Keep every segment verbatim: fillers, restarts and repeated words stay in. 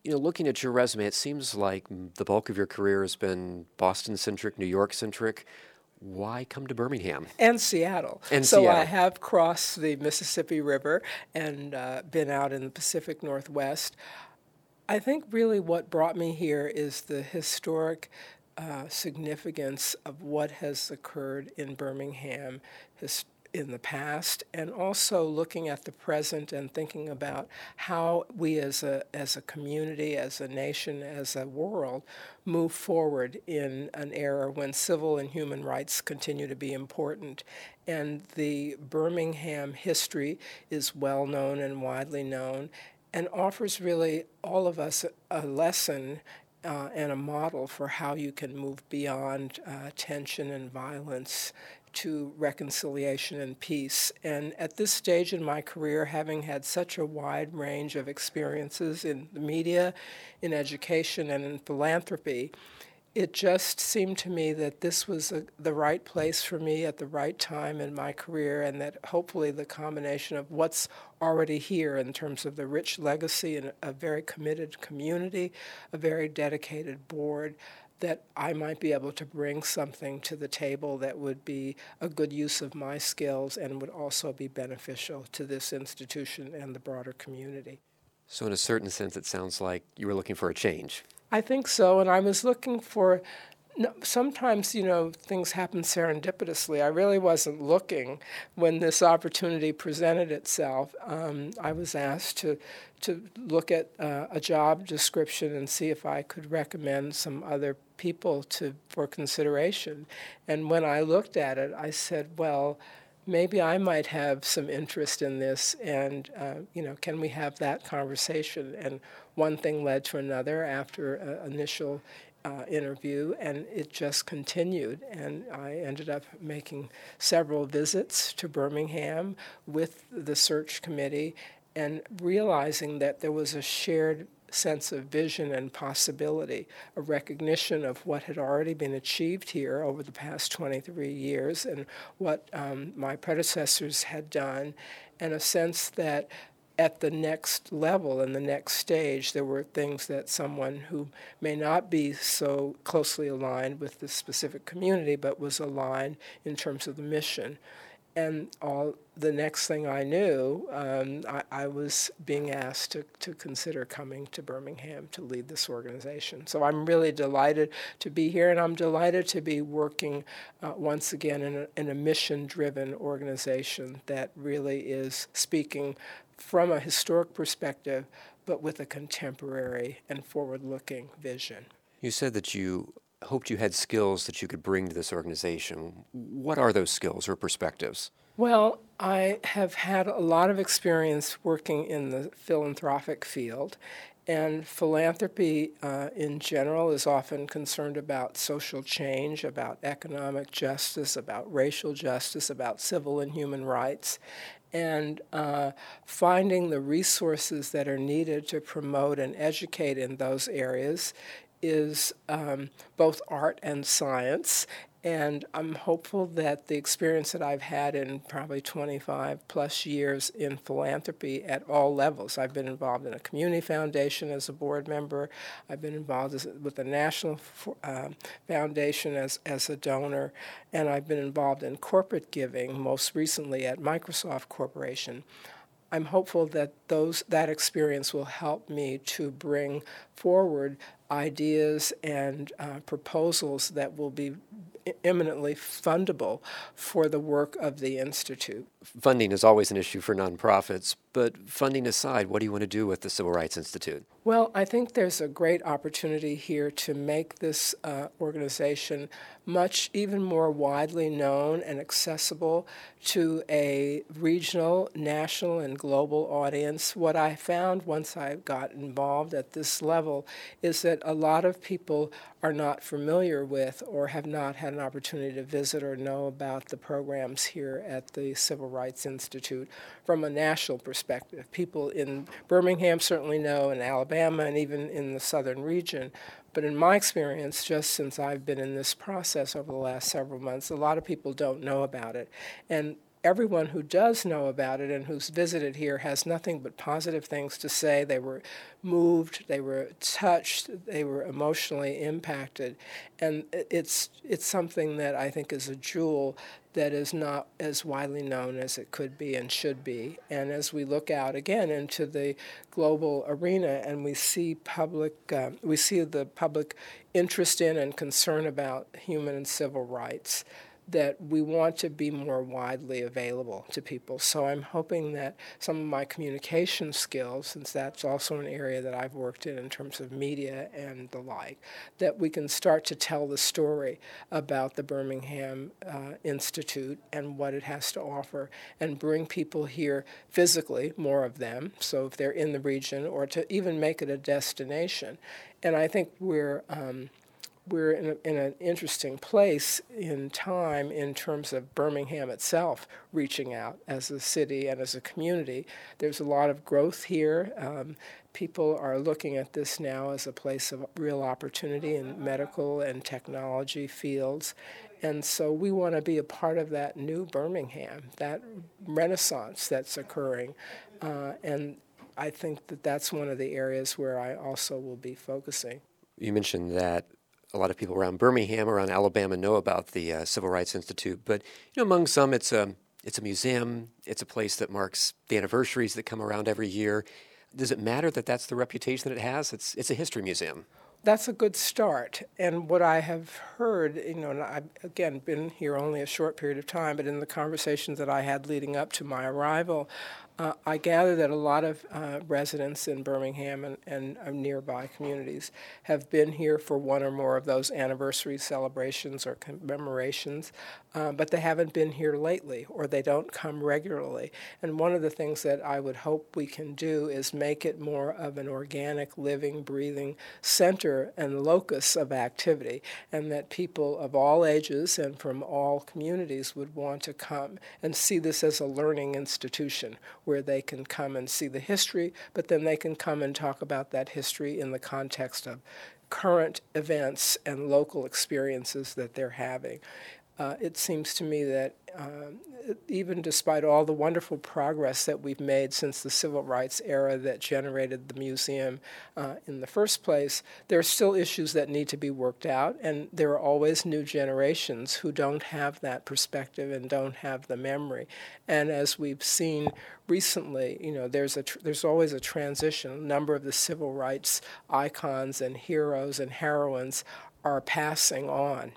You know, looking at your resume, it seems like mm, the bulk of your career has been Boston-centric, New York-centric. Why come to Birmingham And Seattle. and So I Seattle? have crossed the Mississippi River and uh, been out in the Pacific Northwest. I think really what brought me here is the historic uh, significance of what has occurred in Birmingham his, in the past, and also looking at the present and thinking about how we as a, as a community, as a nation, as a world, move forward in an era when civil and human rights continue to be important. And the Birmingham history is well known and widely known, and offers really all of us a, a lesson uh, and a model for how you can move beyond uh, tension and violence to reconciliation and peace. And at this stage in my career, having had such a wide range of experiences in the media, in education, and in philanthropy, it just seemed to me that this was a, the right place for me at the right time in my career, and that hopefully the combination of what's already here in terms of the rich legacy and a very committed community, a very dedicated board, that I might be able to bring something to the table that would be a good use of my skills and would also be beneficial to this institution and the broader community. So, in a certain sense, it sounds like you were looking for a change. I think so, and I was looking for, no, sometimes, you know, things happen serendipitously. I really wasn't looking when this opportunity presented itself. Um, I was asked to, to look at uh, a job description and see if I could recommend some other people to for consideration. And when I looked at it, I said, well, maybe I might have some interest in this, and, uh, you know, can we have that conversation? And one thing led to another after an initial uh, interview, and it just continued. And I ended up making several visits to Birmingham with the search committee and realizing that there was a shared sense of vision and possibility, a recognition of what had already been achieved here over the past twenty-three years and what um, my predecessors had done, and a sense that at the next level and the next stage, there were things that someone who may not be so closely aligned with the specific community, but was aligned in terms of the mission. And all the next thing I knew, um, I, I was being asked to, to consider coming to Birmingham to lead this organization. So I'm really delighted to be here, and I'm delighted to be working uh, once again in a, in a mission-driven organization that really is speaking from a historic perspective, but with a contemporary and forward-looking vision. You said that you hoped you had skills that you could bring to this organization. What are those skills or perspectives? Well, I have had a lot of experience working in the philanthropic field, and philanthropy uh, in general is often concerned about social change, about economic justice, about racial justice, about civil and human rights, and uh, finding the resources that are needed to promote and educate in those areas is um, both art and science. And I'm hopeful that the experience that I've had in probably twenty-five plus years in philanthropy at all levels — I've been involved in a community foundation as a board member, I've been involved as, with the National uh, Foundation as, as a donor, and I've been involved in corporate giving, most recently at Microsoft Corporation. I'm hopeful that those that experience will help me to bring forward ideas and uh, proposals that will be eminently fundable for the work of the Institute. Funding is always an issue for nonprofits, but funding aside, what do you want to do with the Civil Rights Institute? Well, I think there's a great opportunity here to make this uh, organization much even more widely known and accessible to a regional, national, and global audience. What I found once I got involved at this level is that a lot of people are not familiar with or have not had an opportunity to visit or know about the programs here at the Civil Rights Institute from a national perspective. People in Birmingham certainly know, in Alabama, and even in the southern region. But in my experience, just since I've been in this process over the last several months, a lot of people don't know about it. And everyone who does know about it and who's visited here has nothing but positive things to say. They were moved, they were touched, they were emotionally impacted. And it's it's something that I think is a jewel that is not as widely known as it could be and should be. And as we look out again into the global arena and we see public, uh, we see the public interest in and concern about human and civil rights, that we want to be more widely available to people. So I'm hoping that some of my communication skills, since that's also an area that I've worked in in terms of media and the like, that we can start to tell the story about the Birmingham uh, Institute and what it has to offer and bring people here physically, more of them, so if they're in the region, or to even make it a destination. And I think we're um, we're in, a, in an interesting place in time in terms of Birmingham itself reaching out as a city and as a community. There's a lot of growth here. Um, people are looking at this now as a place of real opportunity in medical and technology fields. And so we want to be a part of that new Birmingham, that renaissance that's occurring. Uh, and I think that that's one of the areas where I also will be focusing. You mentioned that a lot of people around Birmingham, around Alabama, know about the uh, Civil Rights Institute, but you know, among some, it's a it's a museum. It's a place that marks the anniversaries that come around every year. Does it matter that that's the reputation that it has? It's it's a history museum. That's a good start. And what I have heard, you know, and I've, again, been here only a short period of time, but in the conversations that I had leading up to my arrival, uh, I gather that a lot of uh, residents in Birmingham and, and uh, nearby communities have been here for one or more of those anniversary celebrations or commemorations, uh, but they haven't been here lately, or they don't come regularly. And one of the things that I would hope we can do is make it more of an organic, living, breathing center and locus of activity, and that people of all ages and from all communities would want to come and see this as a learning institution where they can come and see the history, but then they can come and talk about that history in the context of current events and local experiences that they're having. Uh, it seems to me that uh, even despite all the wonderful progress that we've made since the civil rights era that generated the museum uh, in the first place, there are still issues that need to be worked out, and there are always new generations who don't have that perspective and don't have the memory. And as we've seen recently, you know, there's a tr- there's always a transition. A number of the civil rights icons and heroes and heroines are passing on.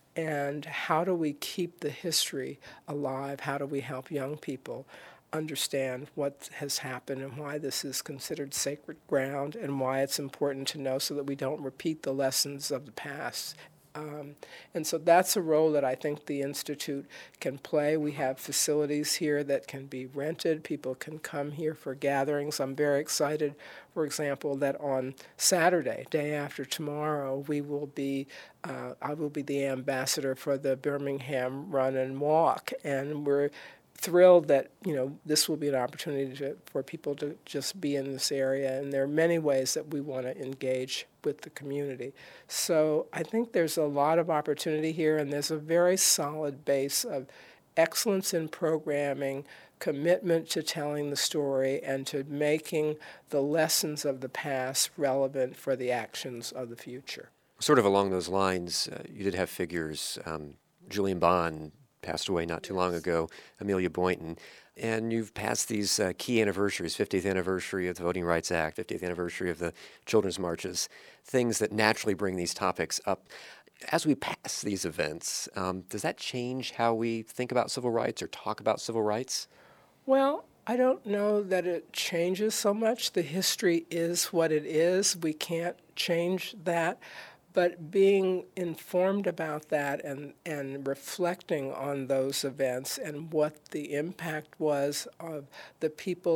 And how do we keep the history alive? How do we help young people understand what has happened and why this is considered sacred ground and why it's important to know so that we don't repeat the lessons of the past? Um, and so that's a role that I think the Institute can play. We have facilities here that can be rented. People can come here for gatherings. I'm very excited, for example, that on Saturday, day after tomorrow, we will be, uh, I will be the ambassador for the Birmingham Run and Walk, and we're thrilled that, you know, this will be an opportunity to, for people to just be in this area, and there are many ways that we want to engage with the community. So I think there's a lot of opportunity here, and there's a very solid base of excellence in programming, commitment to telling the story, and to making the lessons of the past relevant for the actions of the future. Sort of along those lines, uh, you did have figures. Um, Julian Bond passed away not too long ago, Amelia Boynton, and you've passed these uh, key anniversaries, fiftieth anniversary of the Voting Rights Act, fiftieth anniversary of the Children's Marches, things that naturally bring these topics up. As we pass these events, um, does that change how we think about civil rights or talk about civil rights? Well, I don't know that it changes so much. The history is what it is. We can't change that. But being informed about that and, and reflecting on those events and what the impact was of the people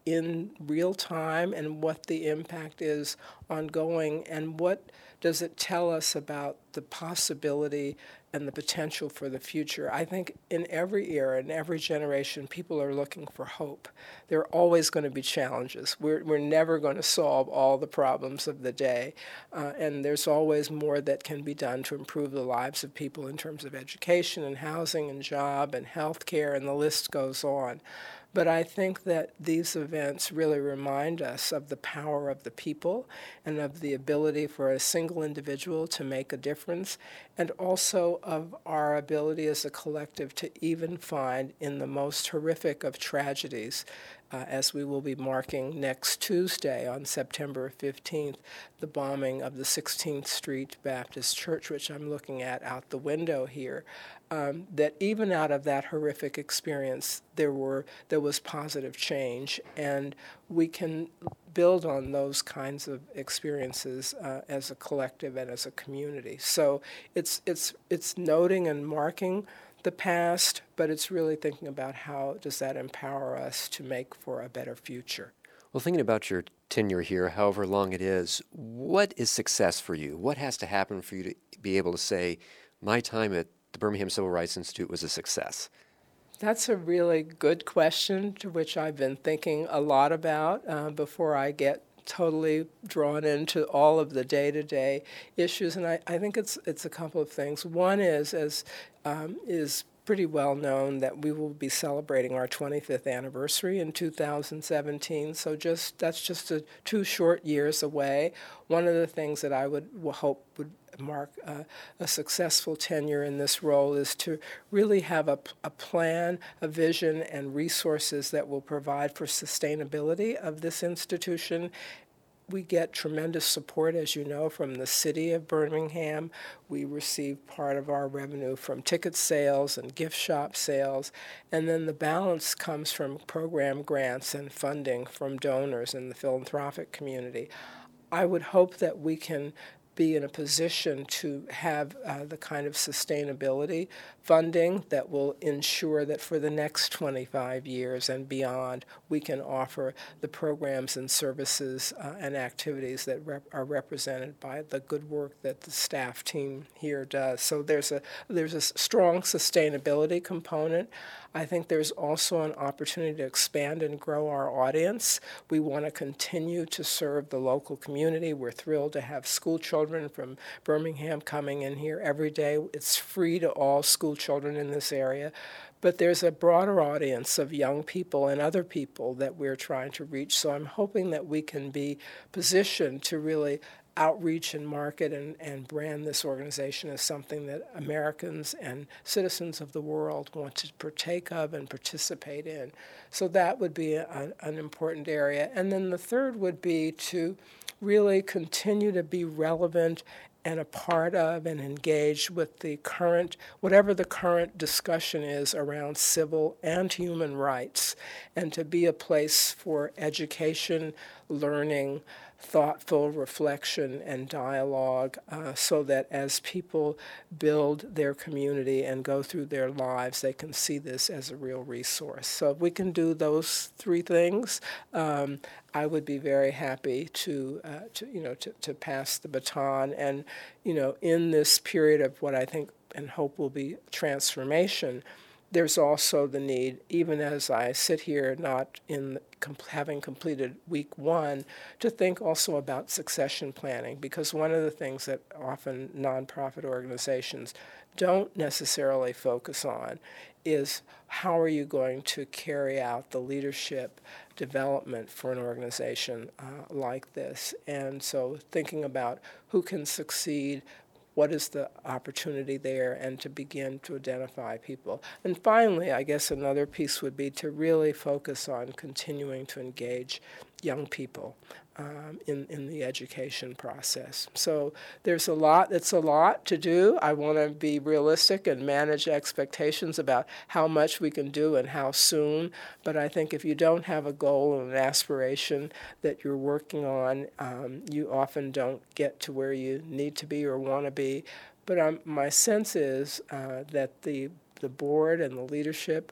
in real time and what the impact is ongoing, and what does it tell us about the possibility and the potential for the future. I think in every era, in every generation, people are looking for hope. There are always going to be challenges. We're, we're never going to solve all the problems of the day, uh, and there's always more that can be done to improve the lives of people in terms of education and housing and job and health care, and the list goes on. But I think that these events really remind us of the power of the people and of the ability for a single individual to make a difference, and also of our ability as a collective to even find in the most horrific of tragedies, uh, as we will be marking next Tuesday on September fifteenth, the bombing of the sixteenth Street Baptist Church, which I'm looking at out the window here. Um, that even out of that horrific experience, there were there was positive change, and we can build on those kinds of experiences uh, as a collective and as a community. So it's it's it's noting and marking the past, but it's really thinking about how does that empower us to make for a better future. Well, thinking about your tenure here, however long it is, what is success for you? What has to happen for you to be able to say, my time at the Birmingham Civil Rights Institute was a success? That's a really good question, to which I've been thinking a lot about uh, before I get totally drawn into all of the day-to-day issues. And I, I think it's it's a couple of things. One is, as um, is pretty well known, that we will be celebrating our twenty-fifth anniversary in two thousand seventeen. So just that's just a, two short years away. One of the things that I would hope would mark uh, a successful tenure in this role is to really have a, a plan, a vision, and resources that will provide for sustainability of this institution. We get tremendous support, as you know, from the city of Birmingham. We receive part of our revenue from ticket sales and gift shop sales, and then the balance comes from program grants and funding from donors in the philanthropic community. I would hope that we can be in a position to have uh, the kind of sustainability funding that will ensure that for the next twenty-five years and beyond, we can offer the programs and services uh, and activities that rep- are represented by the good work that the staff team here does. So there's a there's a strong sustainability component. I think there's also an opportunity to expand and grow our audience. We want to continue to serve the local community. We're thrilled to have school children from Birmingham coming in here every day. It's free to all school children in this area. But there's a broader audience of young people and other people that we're trying to reach. So I'm hoping that we can be positioned to really outreach and market and, and brand this organization as something that Americans and citizens of the world want to partake of and participate in. So that would be a, an important area. And then the third would be to really continue to be relevant and a part of and engaged with the current, whatever the current discussion is around civil and human rights, and to be a place for education, learning, thoughtful reflection and dialogue, uh, so that as people build their community and go through their lives, they can see this as a real resource. So if we can do those three things, um, I would be very happy to, uh, to you know, to, to pass the baton. And, you know, in this period of what I think and hope will be transformation, there's also the need, even as I sit here not in com- having completed week one, to think also about succession planning, because one of the things that often nonprofit organizations don't necessarily focus on is how are you going to carry out the leadership development for an organization uh, like this. And so thinking about who can succeed, what is the opportunity there, and to begin to identify people. And finally, I guess another piece would be to really focus on continuing to engage young people um, in, in the education process. So there's a lot, it's a lot to do. I want to be realistic and manage expectations about how much we can do and how soon. But I think if you don't have a goal and an aspiration that you're working on, um, you often don't get to where you need to be or want to be. But um, my sense is uh, that the the board and the leadership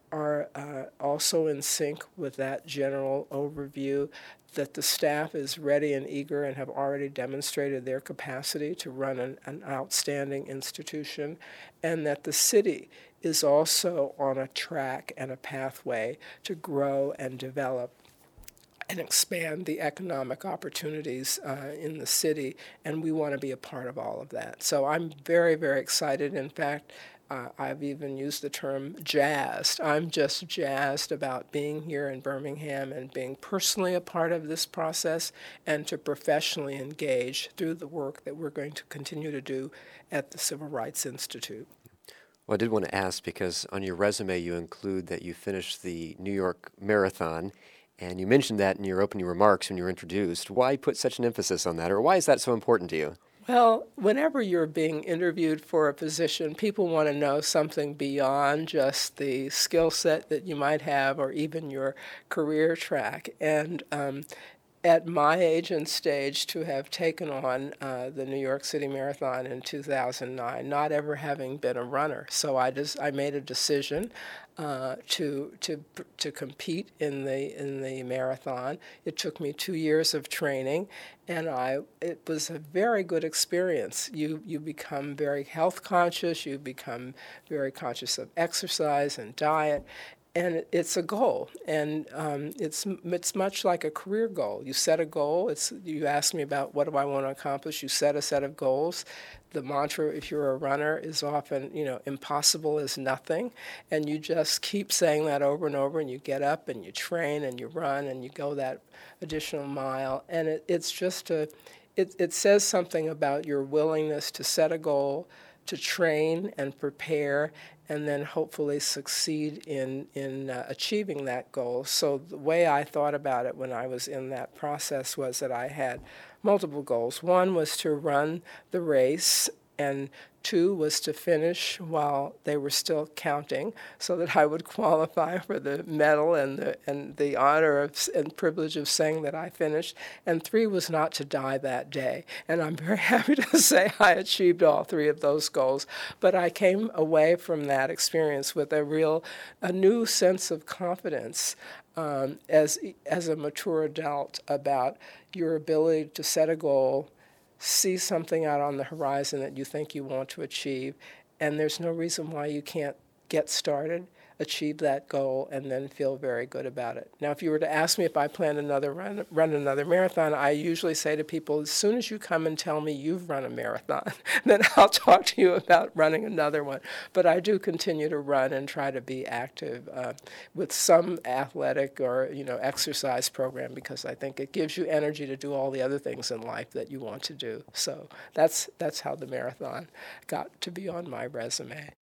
are uh, also in sync with that general overview, that the staff is ready and eager and have already demonstrated their capacity to run an, an outstanding institution, and that the city is also on a track and a pathway to grow and develop and expand the economic opportunities uh, in the city, and we want to be a part of all of that. So I'm very, very excited. In fact, uh, I've even used the term jazzed. I'm just jazzed about being here in Birmingham and being personally a part of this process and to professionally engage through the work that we're going to continue to do at the Civil Rights Institute. Well, I did want to ask, because on your resume you include that you finished the New York Marathon, and you mentioned that in your opening remarks when you were introduced. Why put such an emphasis on that, or why is that so important to you? Well, whenever you're being interviewed for a position, people want to know something beyond just the skill set that you might have or even your career track. And um, at my age and stage, to have taken on uh, the New York City Marathon in two thousand nine, not ever having been a runner. So I just I made a decision uh, to to to compete in the in the marathon. It took me two years of training, and I it was a very good experience. You you become very health conscious. You become very conscious of exercise and diet. And it's a goal, and um, it's it's much like a career goal. You set a goal. It's you ask me about what do I want to accomplish. You set a set of goals. The mantra, if you're a runner, is often, you know, impossible is nothing, and you just keep saying that over and over. And you get up and you train and you run and you go that additional mile. And it, it's just a, it it says something about your willingness to set a goal, to train and prepare, and then hopefully succeed in, in uh, achieving that goal. So the way I thought about it when I was in that process was that I had multiple goals. One was to run the race, and two was to finish while they were still counting so that I would qualify for the medal and the, and the honor of, and privilege of saying that I finished. And three was not to die that day. And I'm very happy to say I achieved all three of those goals. But I came away from that experience with a real, a new sense of confidence um, as, as a mature adult about your ability to set a goal, see something out on the horizon that you think you want to achieve, and there's no reason why you can't get started, achieve that goal, and then feel very good about it. Now, if you were to ask me if I plan another run, run another marathon, I usually say to people, as soon as you come and tell me you've run a marathon, then I'll talk to you about running another one. But I do continue to run and try to be active uh, with some athletic or, you know, exercise program, because I think it gives you energy to do all the other things in life that you want to do. So that's that's how the marathon got to be on my resume.